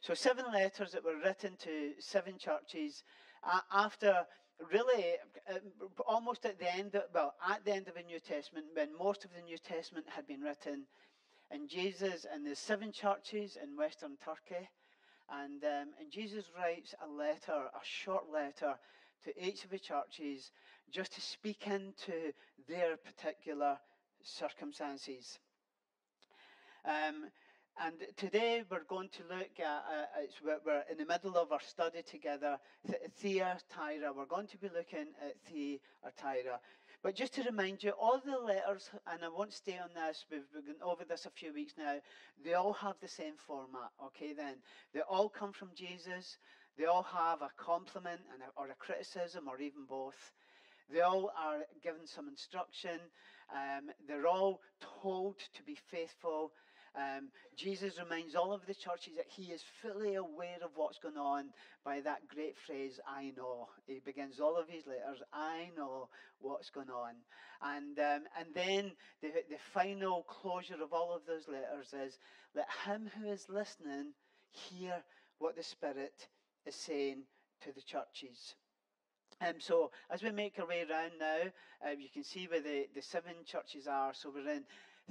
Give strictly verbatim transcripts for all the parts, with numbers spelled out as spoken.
So seven letters that were written to seven churches uh, after really uh, almost at the end, of, well, at the end of the New Testament, when most of the New Testament had been written, and Jesus and the seven churches in Western Turkey. And, um, and Jesus writes a letter, a short letter to each of the churches just to speak into their particular circumstances. Um, and today we're going to look at, uh, it's, we're in the middle of our study together, Thyatira. We're going to be looking at Thyatira. But just to remind you, all the letters, and I won't stay on this, we've been over this a few weeks now, they all have the same format, okay then? They all come from Jesus. They all have a compliment and a, or a criticism or even both. They all are given some instruction. Um, they're all told to be faithful. Um, Jesus reminds all of the churches that he is fully aware of what's going on by that great phrase, I know. He begins all of his letters, I know what's going on. And um, and then the, the final closure of all of those letters is, let him who is listening hear what the Spirit is saying to the churches. Um, so as we make our way around now, uh, you can see where the, the seven churches are. So we're in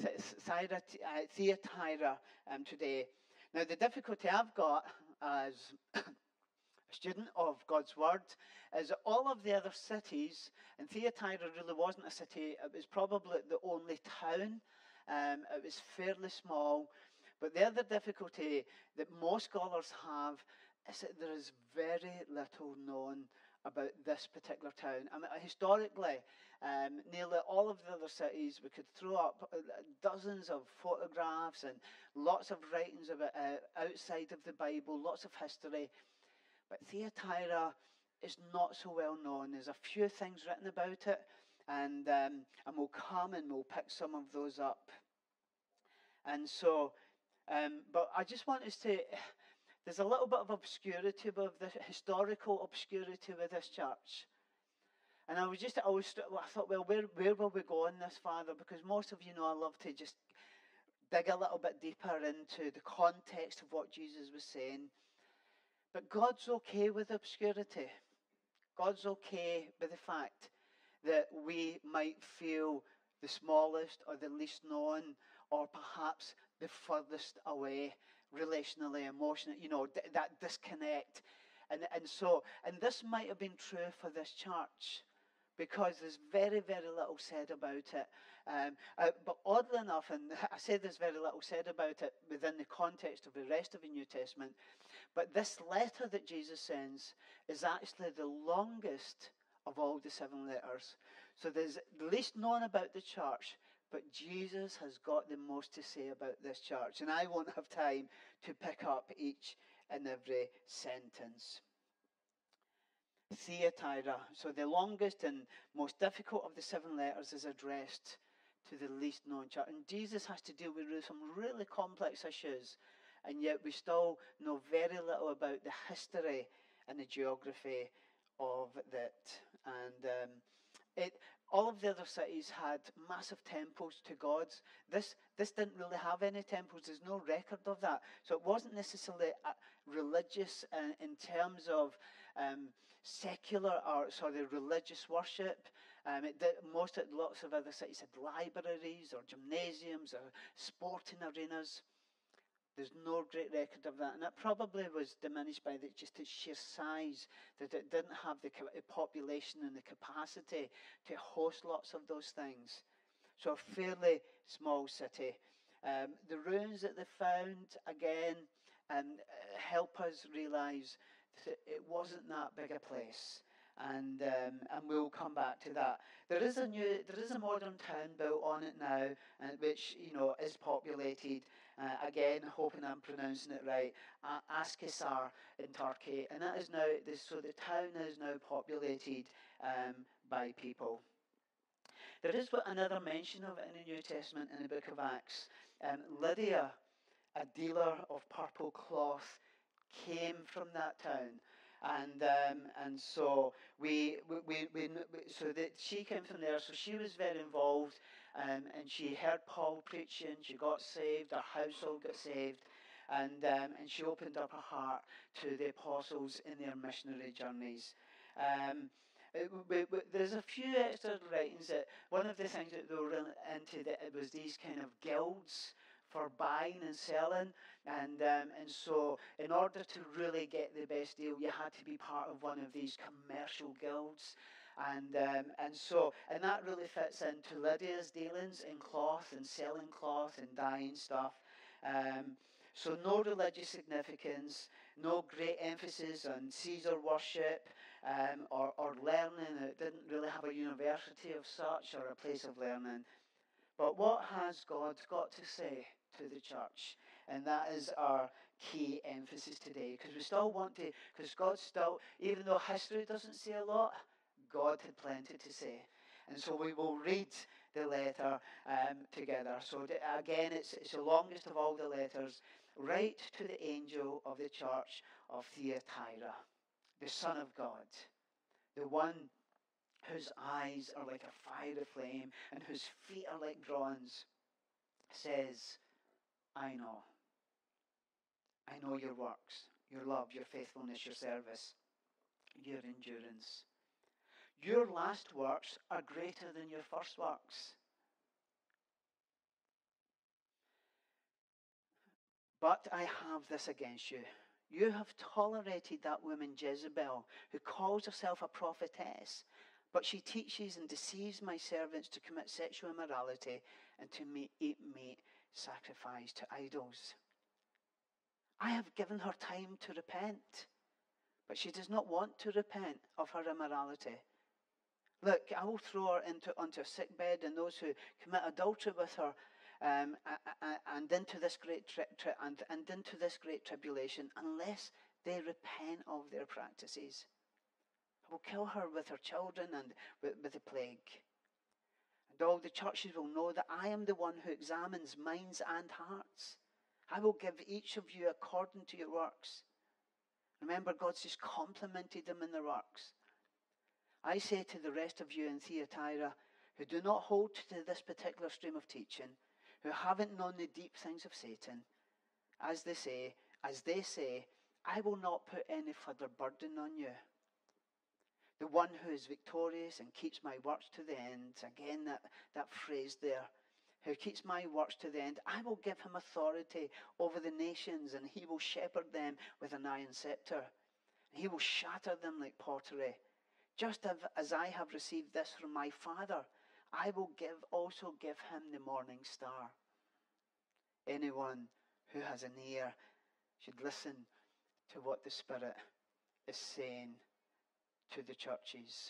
Thyatira um, today. Now the difficulty I've got as a student of God's Word is that all of the other cities, and Thyatira really wasn't a city, it was probably the only town. Um, it was fairly small. But the other difficulty that most scholars have is that there is very little known about this particular town. I mean, historically, um, nearly all of the other cities, we could throw up dozens of photographs and lots of writings about uh, outside of the Bible, lots of history. But Thyatira is not so well known. There's a few things written about it, and um, and we'll come and we'll pick some of those up. And so, um, but I just want us to. There's a little bit of obscurity with the historical obscurity with this church. And I was just, I was, I thought, well, where, where will we go on this, Father? Because most of you know I love to just dig a little bit deeper into the context of what Jesus was saying. But God's okay with obscurity. God's okay with the fact that we might feel the smallest or the least known or perhaps the furthest away relationally, emotionally, you know, th- that disconnect. And, and so, and this might have been true for this church because there's very, very little said about it. Um, uh, but oddly enough, and I said there's very little said about it within the context of the rest of the New Testament, but this letter that Jesus sends is actually the longest of all the seven letters. So there's the least known about the church, but Jesus has got the most to say about this church. And I won't have time to pick up each and every sentence. Thyatira. So the longest and most difficult of the seven letters is addressed to the least known church. And Jesus has to deal with some really complex issues. And yet we still know very little about the history and the geography of that. And um, it, all of the other cities had massive temples to gods. This this didn't really have any temples. There's no record of that. So it wasn't necessarily religious in, in terms of um, secular or sorry religious worship. Um, it did, most of, lots of other cities had libraries or gymnasiums or sporting arenas. There's no great record of that. And it probably was diminished by the, just its sheer size, that it didn't have the population and the capacity to host lots of those things. So a fairly small city. Um, the ruins that they found, again, um, help us realise that it wasn't that big a place. And um, and we'll come back to that. There is a new, there is a modern town built on it now, uh, which you know is populated. Uh, again, hoping I'm pronouncing it right, uh, Askisar in Turkey, and that is now this. So the town is now populated um, by people. There is another mention of it in the New Testament in the book of Acts. Um, Lydia, a dealer of purple cloth, came from that town. And um, and so we we, we, we so that she came from there. So she was very involved, um, and she heard Paul preaching. She got saved. Her household got saved, and, um, and she opened up her heart to the apostles in their missionary journeys. Um, it, we, we, there's a few extra writings that one of the things that they were really into that it was these kind of guilds for buying and selling, and um, and so in order to really get the best deal, you had to be part of one of these commercial guilds, and um, and so and that really fits into Lydia's dealings in cloth and selling cloth and dyeing stuff. Um, so no religious significance, no great emphasis on Caesar worship um, or or learning. It didn't really have a university of such or a place of learning. But what has God got to say to the church? And that is our key emphasis today. Because we still want to, because God still, even though history doesn't say a lot, God had plenty to say. And so we will read the letter um, together. So the, again, it's, it's the longest of all the letters. Write to the angel of the church of Thyatira, the Son of God, the one whose eyes are like a fiery flame and whose feet are like bronze, says, I know. I know your works, your love, your faithfulness, your service, your endurance. Your last works are greater than your first works. But I have this against you. You have tolerated that woman Jezebel, who calls herself a prophetess, but she teaches and deceives my servants to commit sexual immorality and to eat meat sacrificed to idols. I have given her time to repent, but she does not want to repent of her immorality. Look, I will throw her into onto a sick bed, and those who commit adultery with her, um, and into this great tri- tri- and, and into this great tribulation, unless they repent of their practices. I will kill her with her children and with, with the plague. And all the churches will know that I am the one who examines minds and hearts. I will give each of you according to your works. Remember, God's just complimented them in their works. I say to the rest of you in Thyatira, who do not hold to this particular stream of teaching, who haven't known the deep things of Satan, as they say, as they say, I will not put any further burden on you. The one who is victorious and keeps my works to the end, again that, that phrase there, who keeps my works to the end, I will give him authority over the nations, and he will shepherd them with an iron scepter. He will shatter them like pottery. Just as I have received this from my Father, I will give also give him the morning star. Anyone who has an ear should listen to what the Spirit is saying to the churches.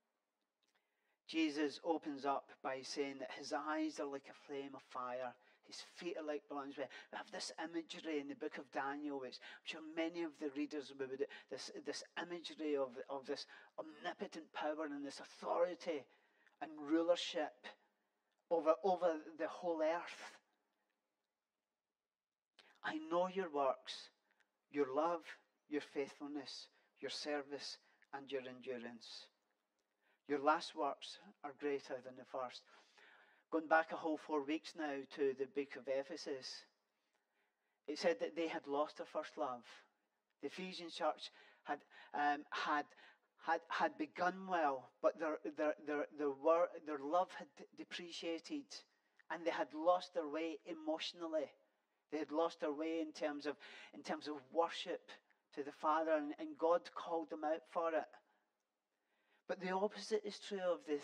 Jesus opens up by saying that his eyes are like a flame of fire. His feet are like bronze. We have this imagery in the book of Daniel, which I'm sure many of the readers would, this, this imagery of, of this omnipotent power and this authority and rulership over, over the whole earth. I know your works, your love, your faithfulness, your service, and your endurance. Your last works are greater than the first. Going back a whole four weeks now to the book of Ephesus, it said that they had lost their first love. The Ephesian church had um, had had had begun well, but their their their their, wor- their love had depreciated, and they had lost their way emotionally. They had lost their way in terms of in terms of worship to the Father, and, and God called them out for it. But the opposite is true of the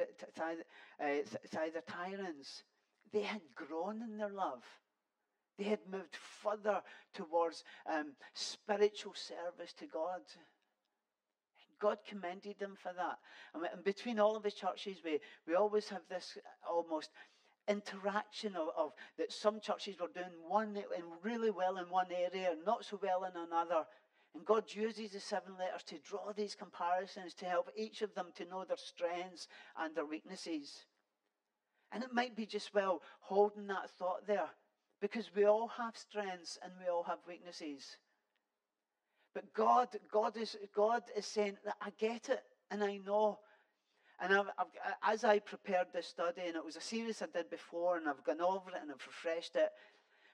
Thyatireans. They had grown in their love. They had moved further towards um, spiritual service to God. God commended them for that. And, and between all of the churches, we, we always have this almost interaction of, of that some churches were doing one and really well in one area and not so well in another. And God uses the seven letters to draw these comparisons to help each of them to know their strengths and their weaknesses. And it might be just well holding that thought there, because we all have strengths and we all have weaknesses. But God, God is God is saying that I get it and I know. And I've, I've, as I prepared this study, and it was a series I did before, and I've gone over it and I've refreshed it.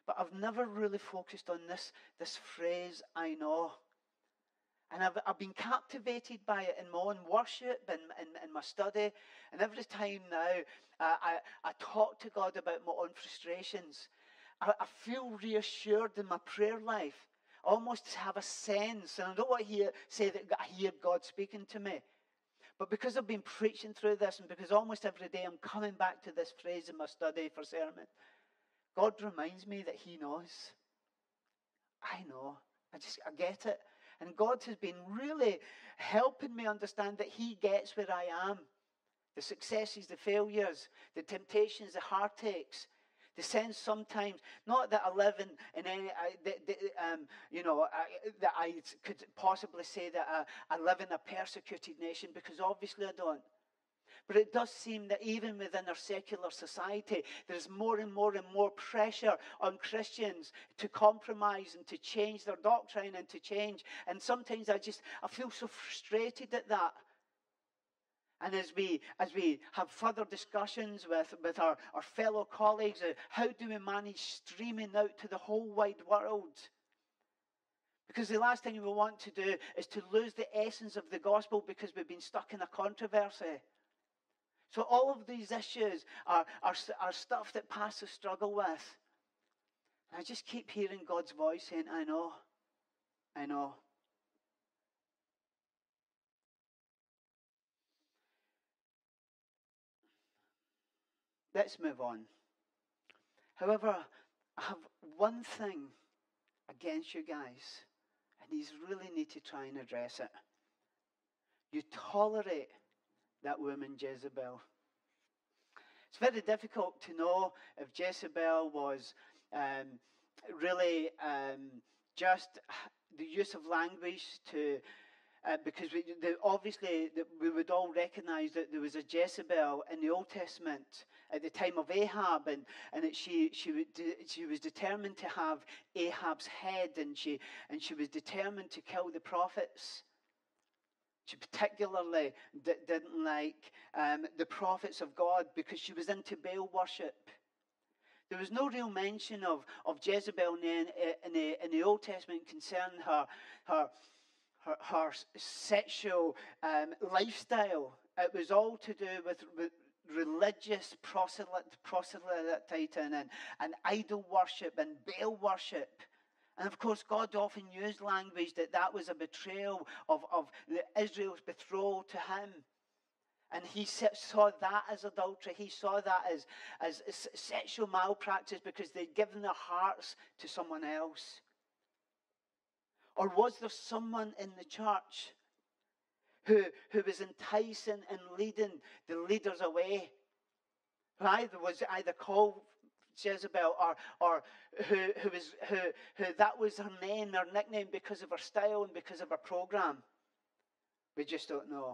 But I've never really focused on this, this phrase, I know. And I've, I've been captivated by it in my own worship and in, in my study. And every time now uh, I, I talk to God about my own frustrations, I, I feel reassured in my prayer life. I almost have a sense, and I don't want to hear, say that I hear God speaking to me. But because I've been preaching through this, and because almost every day I'm coming back to this phrase in my study for sermon, God reminds me that he knows. I know. I just, I get it. And God has been really helping me understand that he gets where I am. The successes, the failures, the temptations, the heartaches. The sense sometimes, not that I live in, in any, I, the, the, um, you know, I, that I could possibly say that I, I live in a persecuted nation, because obviously I don't. But it does seem that even within our secular society, there's more and more and more pressure on Christians to compromise and to change their doctrine and to change. And sometimes I just, I feel so frustrated at that. And as we as we have further discussions with, with our, our fellow colleagues, uh, how do we manage streaming out to the whole wide world? Because the last thing we want to do is to lose the essence of the gospel because we've been stuck in a controversy. So all of these issues are, are, are stuff that pastors struggle with. And I just keep hearing God's voice saying, I know, I know. Let's move on. However, I have one thing against you guys, and you really need to try and address it. You tolerate that woman Jezebel. It's very difficult to know if Jezebel was um, really um, just the use of language to Uh, because we, the, obviously the, we would all recognize that there was a Jezebel in the Old Testament at the time of Ahab, and, and that she she, would, she was determined to have Ahab's head, and she, and she was determined to kill the prophets. She particularly d- didn't like um, the prophets of God because she was into Baal worship. There was no real mention of, of Jezebel in the, in, the, in the Old Testament concerning her, her Her, her sexual um, lifestyle. It was all to do with, with religious proselyt, proselytizing and, and idol worship and Baal worship. And of course, God often used language that that was a betrayal of, of Israel's betrothal to him. And he saw that as adultery. He saw that as, as sexual malpractice because they'd given their hearts to someone else. Or was there someone in the church who, who was enticing and leading the leaders away? Who either was either called Jezebel or, or who, who, was, who, who that was her name, her nickname because of her style and because of her program? We just don't know.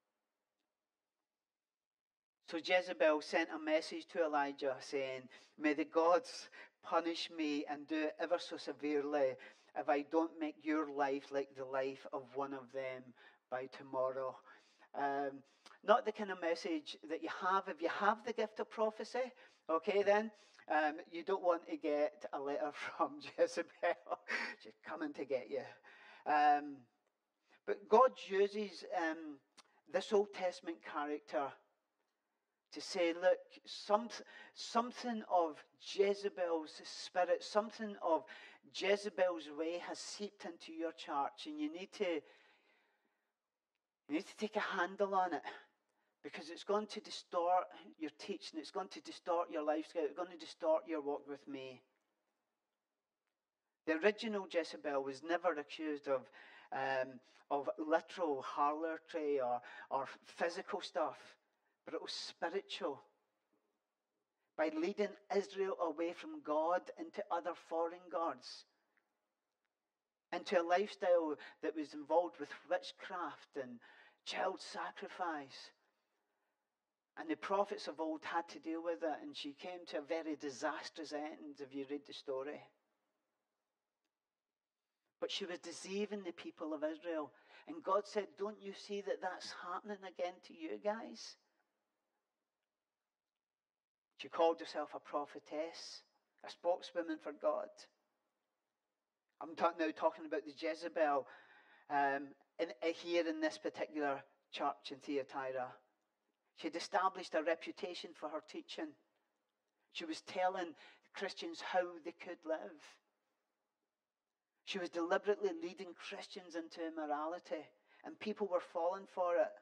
So Jezebel sent a message to Elijah saying, may the gods punish me and do it ever so severely if I don't make your life like the life of one of them by tomorrow. Um, not the kind of message that you have if you have the gift of prophecy. Okay, then. Um, you don't want to get a letter from Jezebel. She's coming to get you. Um, but God uses um, this Old Testament character to say, look, some, something of Jezebel's spirit, something of Jezebel's way has seeped into your church, and you need to you need to take a handle on it, because it's going to distort your teaching, it's going to distort your lifestyle, it's going to distort your walk with me. The original Jezebel was never accused of um, of literal harlotry or, or physical stuff, but it was spiritual. By leading Israel away from God into other foreign gods, into a lifestyle that was involved with witchcraft and child sacrifice. And the prophets of old had to deal with it, and she came to a very disastrous end if you read the story. But she was deceiving the people of Israel. And God said, don't you see that that's happening again to you guys? She called herself a prophetess. a spokeswoman for God. I'm talk, now talking about the Jezebel um, in, uh, here in this particular church in Thyatira. She had established a reputation for her teaching. She was telling Christians how they could live. She was deliberately leading Christians into immorality, and people were falling for it.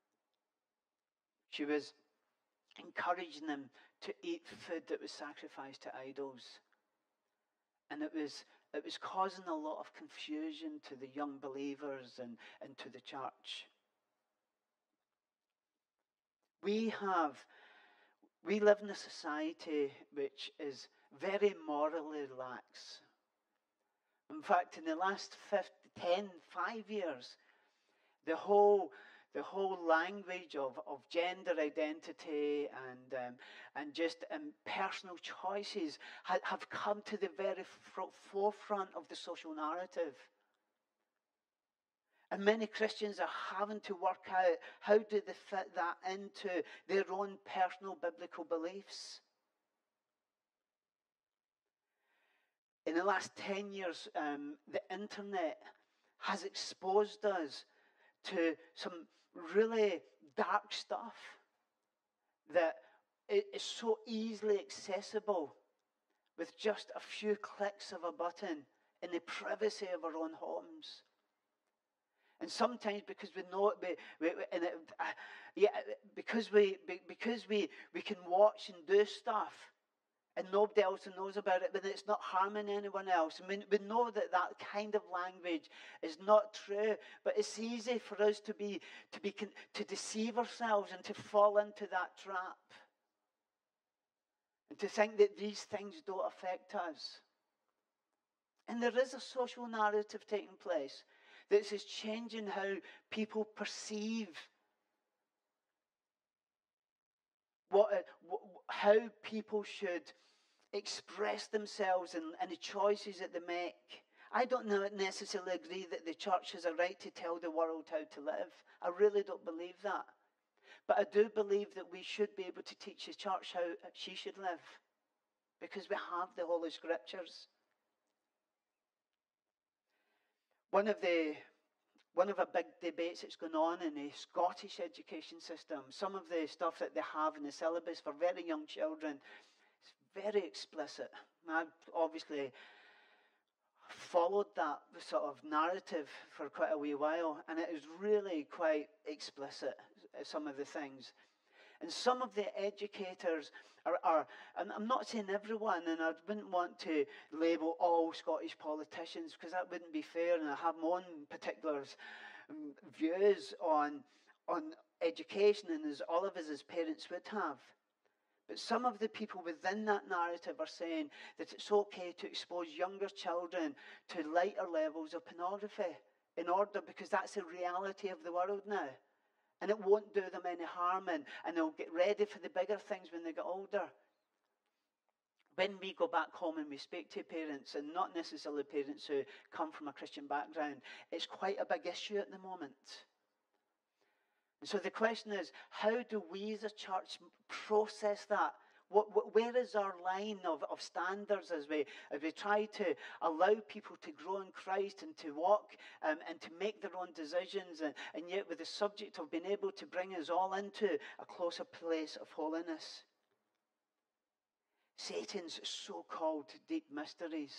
She was encouraging them to eat food that was sacrificed to idols. And it was it was causing a lot of confusion to the young believers and, and to the church. We have, we live in a society which is very morally lax. In fact, in the last fifty, ten, five years, the whole the whole language of, of gender identity and um, and just um, personal choices ha- have come to the very fr- forefront of the social narrative. And many Christians are having to work out how do they fit that into their own personal biblical beliefs. In the last ten years, um, the internet has exposed us to some really dark stuff that is so easily accessible with just a few clicks of a button in the privacy of our own homes. And sometimes because we know it, we, we, and it, uh, yeah, because we because we we can watch and do stuff, and nobody else knows about it, but it's not harming anyone else. I mean, we know that that kind of language is not true, but it's easy for us to be to be to deceive ourselves and to fall into that trap, and to think that these things don't affect us. And there is a social narrative taking place that is changing how people perceive what, uh, how people should express themselves and, and the choices that they make. I don't necessarily agree that the church has a right to tell the world how to live. I really don't believe that. But I do believe that we should be able to teach the church how she should live, because we have the Holy Scriptures. One of the One of the big debates that's going on in the Scottish education system, some of the stuff that they have in the syllabus for very young children, is very explicit. I've obviously followed that sort of narrative for quite a wee while, and it is really quite explicit, some of the things. And some of the educators are, are, and I'm not saying everyone, and I wouldn't want to label all Scottish politicians, because that wouldn't be fair, and I have my own particular um, views on, on education, and as all of us as parents would have. But some of the people within that narrative are saying that it's okay to expose younger children to lighter levels of pornography in order, because that's the reality of the world now. And it won't do them any harm, and, and they'll get ready for the bigger things when they get older. When we go back home and we speak to parents, and not necessarily parents who come from a Christian background, it's quite a big issue at the moment. And so the question is, how do we as a church process that? What, what, where is our line of, of standards as we, as we try to allow people to grow in Christ and to walk um, and to make their own decisions, and, and yet with the subject of being able to bring us all into a closer place of holiness? Satan's so-called deep mysteries.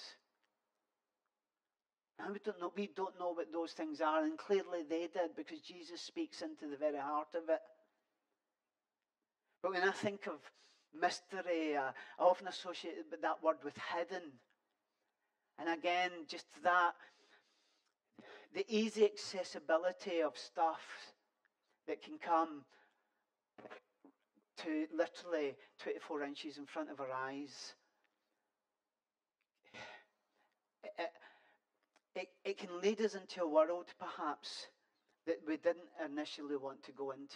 And we don't know, we don't know what those things are, and clearly they did, because Jesus speaks into the very heart of it. But when I think of mystery, uh, I often associate that word with hidden. And again, just that, the easy accessibility of stuff that can come to literally twenty-four inches in front of our eyes. It, it, it can lead us into a world, perhaps, that we didn't initially want to go into.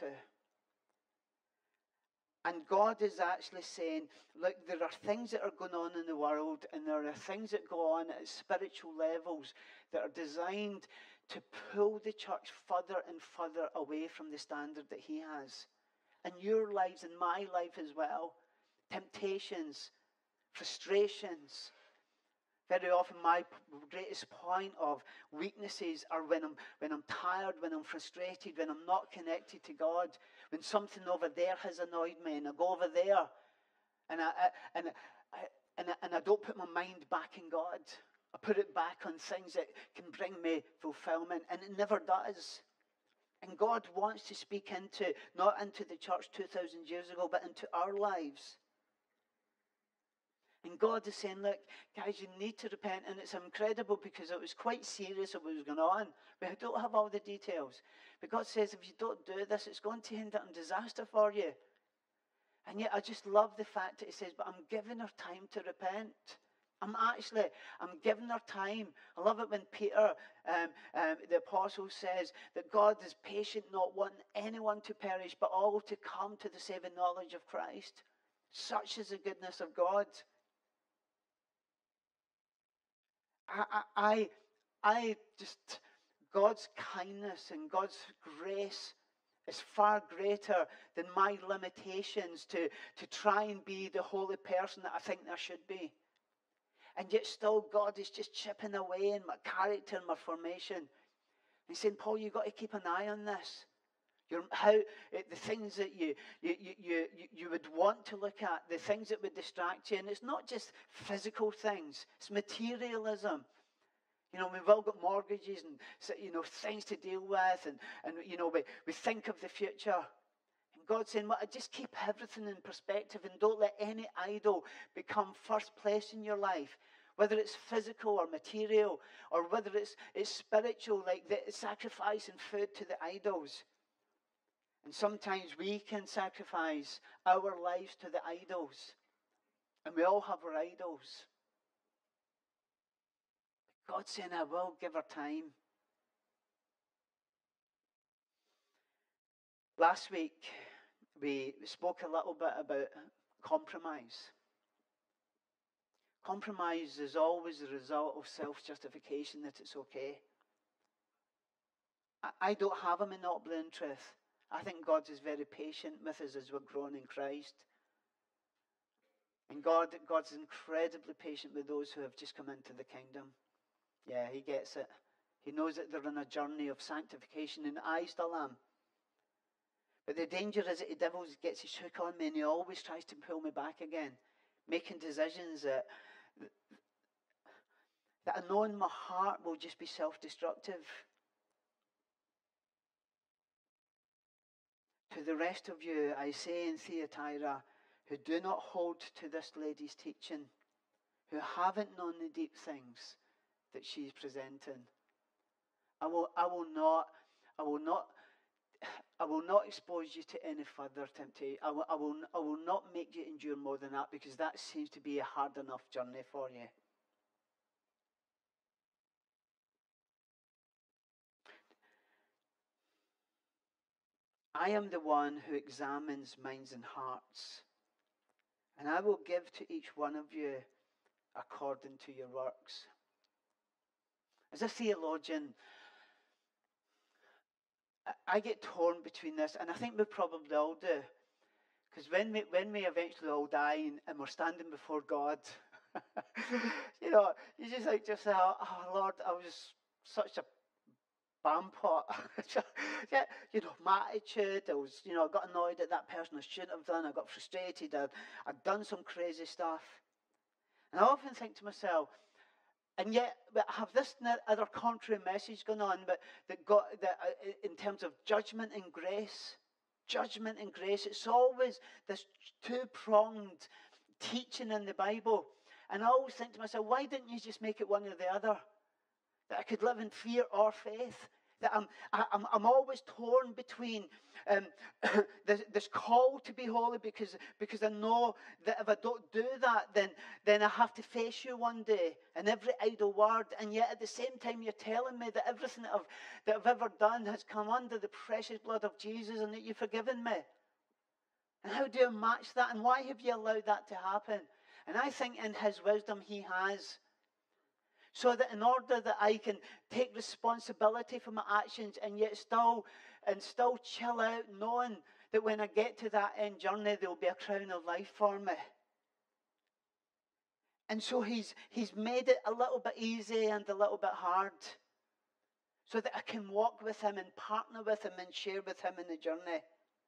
And God is actually saying, look, there are things that are going on in the world, and there are things that go on at spiritual levels that are designed to pull the church further and further away from the standard that He has. In your lives and my life as well, temptations frustrations. Very often my greatest point of weaknesses are when I'm, when I'm tired, when I'm frustrated, when I'm not connected to God, when something over there has annoyed me and I go over there and I, I, and, I, and, I, and I don't put my mind back in God. I put it back on things that can bring me fulfillment, and it never does. And God wants to speak into, not into the church two thousand years ago, but into our lives. And God is saying, look, guys, you need to repent. And it's incredible because it was quite serious what was going on. But I don't have all the details. But God says, if you don't do this, it's going to end up in disaster for you. And yet I just love the fact that he says, but I'm giving her time to repent. I'm actually, I'm giving her time. I love it when Peter, um, um, the apostle, says that God is patient, not wanting anyone to perish, but all to come to the saving knowledge of Christ. Such is the goodness of God. I, I, I just, God's kindness and God's grace is far greater than my limitations to, to try and be the holy person that I think I should be. And yet still God is just chipping away in my character and my formation. He's saying, Paul, you've got to keep an eye on this. Your, how it, the things that you, you, you, you, you would want to look at, the things that would distract you. And it's not just physical things. It's materialism. You know, we've all got mortgages and, you know, things to deal with. And, and you know, we, we think of the future. And God's saying, well, just keep everything in perspective and don't let any idol become first place in your life. Whether it's physical or material, or whether it's, it's spiritual, like the sacrificing food to the idols. And sometimes we can sacrifice our lives to the idols. And we all have our idols. God's saying, I will give her time. Last week, we spoke a little bit about compromise. Compromise is always the result of self-justification that it's okay. I don't have a monopoly in truth. I think God is very patient with us as we're growing in Christ. And God, God's incredibly patient with those who have just come into the kingdom. Yeah, he gets it. He knows that they're on a journey of sanctification, and I still am. But the danger is that the devil gets his hook on me, and he always tries to pull me back again, making decisions that, that I know in my heart will just be self-destructive. To the rest of you, I say in Thyatira, who do not hold to this lady's teaching, who haven't known the deep things that she's presenting, I will, I will not, I will not, I will not expose you to any further temptation. I will, I will, I will not make you endure more than that, because that seems to be a hard enough journey for you. I am the one who examines minds and hearts, and I will give to each one of you according to your works. As a theologian, I get torn between this, and I think we probably all do. Because when we, when we eventually all die and, and we're standing before God, you know, you just like just say, oh, oh Lord, I was such a bampot. Yeah, you know, my attitude, I was, you know, I got annoyed at that person I shouldn't have done, I got frustrated, I'd, I'd done some crazy stuff. And I often think to myself, and yet I have this other contrary message going on, but that God, that uh, in terms of judgment and grace, judgment and grace, it's always this two-pronged teaching in the Bible. And I always think to myself, why didn't you just make it one or the other? That I could live in fear or faith. That I'm, I, I'm, I'm always torn between um, this, this call to be holy, because, because I know that if I don't do that, then, then I have to face you one day and every idle word. And yet at the same time, you're telling me that everything that I've, that I've ever done has come under the precious blood of Jesus, and that you've forgiven me. And how do you match that? And why have you allowed that to happen? And I think in his wisdom, he has. So that in order that I can take responsibility for my actions and yet still and still chill out, knowing that when I get to that end journey, there will be a crown of life for me. And so he's, he's made it a little bit easy and a little bit hard, so that I can walk with him and partner with him and share with him in the journey.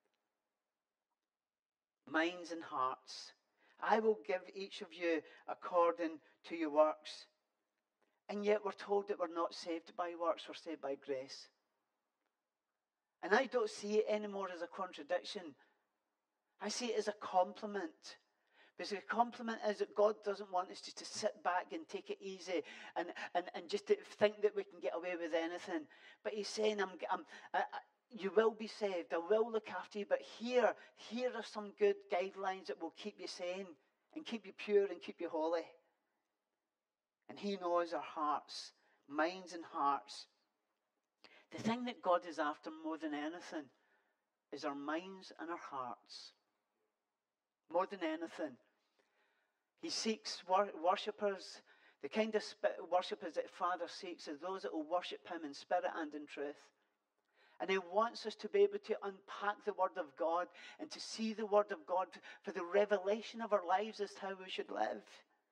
Minds and hearts. I will give each of you according to your works. And yet we're told that we're not saved by works, we're saved by grace. And I don't see it anymore as a contradiction. I see it as a compliment. Because a compliment is that God doesn't want us just to sit back and take it easy and, and, and just to think that we can get away with anything. But he's saying, I'm, I'm, I, I, you will be saved. I will look after you. But here, here are some good guidelines that will keep you sane and keep you pure and keep you holy. And he knows our hearts, minds and hearts. The thing that God is after more than anything is our minds and our hearts. More than anything. He seeks wor- worshippers. The kind of sp- worshippers that Father seeks are those that will worship him in spirit and in truth. And he wants us to be able to unpack the Word of God and to see the Word of God for the revelation of our lives as to how we should live.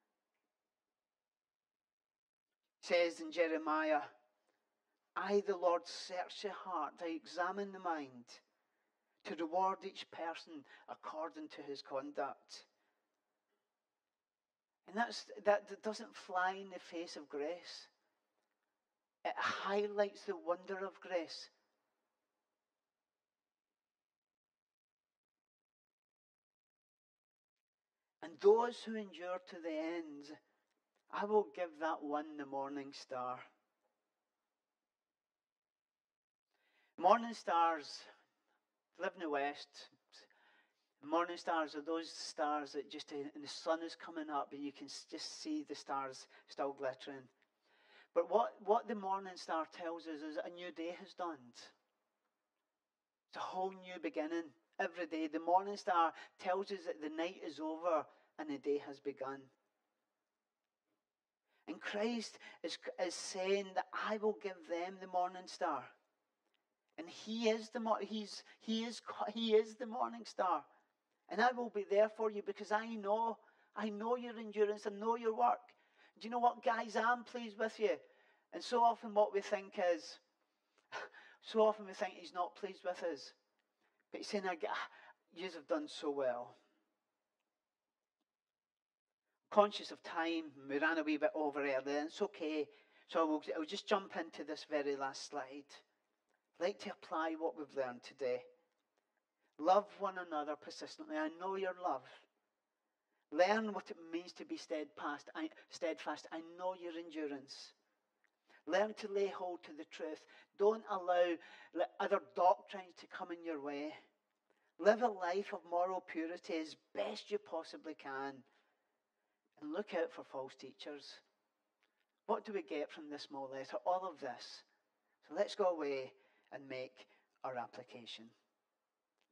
It says in Jeremiah, I, the Lord, search the heart, I examine the mind, to reward each person according to his conduct. And that's, that, that doesn't fly in the face of grace. It highlights the wonder of grace. And those who endure to the end, I will give that one the morning star. Morning stars live in the west. Morning stars are those stars that just, and the sun is coming up and you can just see the stars still glittering. But what, what the morning star tells us is that a new day has dawned. It's a whole new beginning. Every day, the morning star tells us that the night is over and the day has begun. And Christ is, is saying that I will give them the morning star. And he is the he's he is he is the morning star. And I will be there for you because I know, I know your endurance, I know your work. Do you know what, guys? I'm pleased with you. And so often what we think is, so often we think he's not pleased with us. But he's saying, you have done so well. Conscious of time, we ran a wee bit over earlier, and it's okay. So I will, I will just jump into this very last slide. I'd like to apply what we've learned today. Love one another persistently. I know your love. Learn what it means to be steadfast. I, steadfast. I know your endurance. Learn to lay hold to the truth. Don't allow other doctrines to come in your way. Live a life of moral purity as best you possibly can. And look out for false teachers. What do we get from this small letter? All of this. So let's go away and make our application.